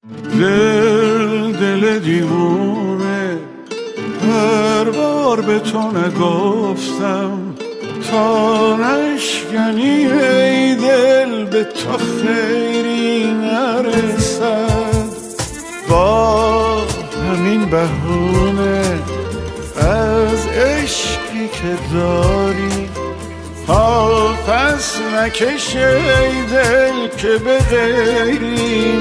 دل دیوونه، هر بار به تو نگفتم تا نشکنی ای دل به تو خیری نرسد. با همین بهونه از عشقی که داری پس نکش ای دل که به غیری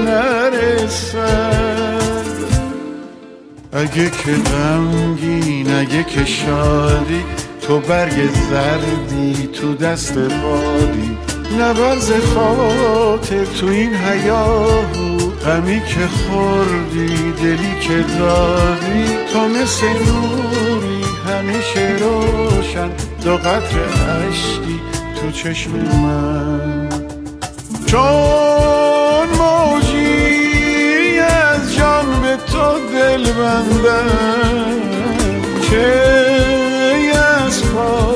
نرسد. اگه که غمگین، اگه که شادی، تو برگ زردی تو دست بادی، نبر ز خاطر تو این هیاهو غمی که خوردی، دلی که دادی. تو مثل نوری همیشه روشن، دو قطره اشکی تو چشم من. چون موجی از جان به تو دل بندم، که از پا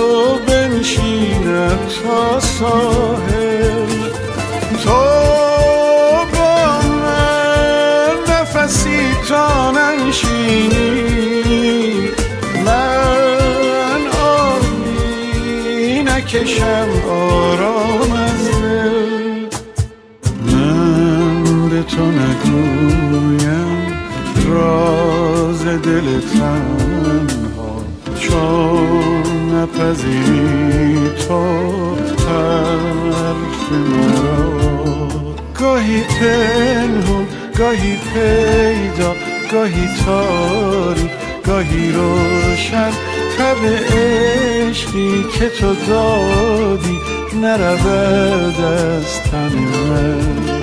بنشیند تا ساحل. تو با من نفسی تا ننشینی، من آبی نکشم آرام از دل. من به تو نگویم راز دل تنها، چون نپذیری تو حرف مرا. گاهی پنهون، گاهی پیدا، گاهی تاریک، گاهی روشن، تب عشقی که تو دادی نرود از تن من.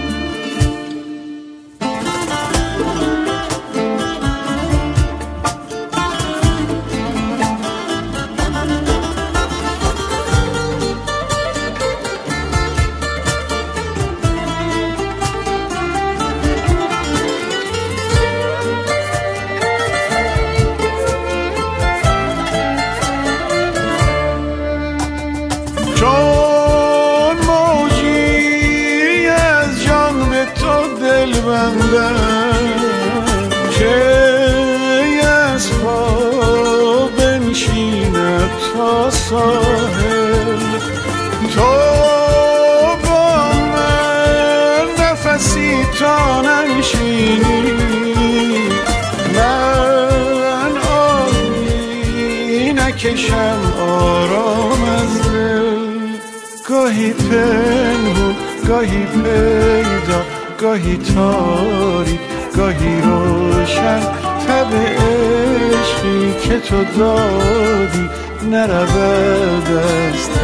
چون موجی از جان به تو دل بندم، که از پا بنشیند تا ساحل. تو با من نفسی تا ننشینی، من آبی نکشم آرام از دل. گاهی پنهون، گاهی پیدا، گاهی تاریک، گاهی روشن، تب عشقی که تو دادی نرود از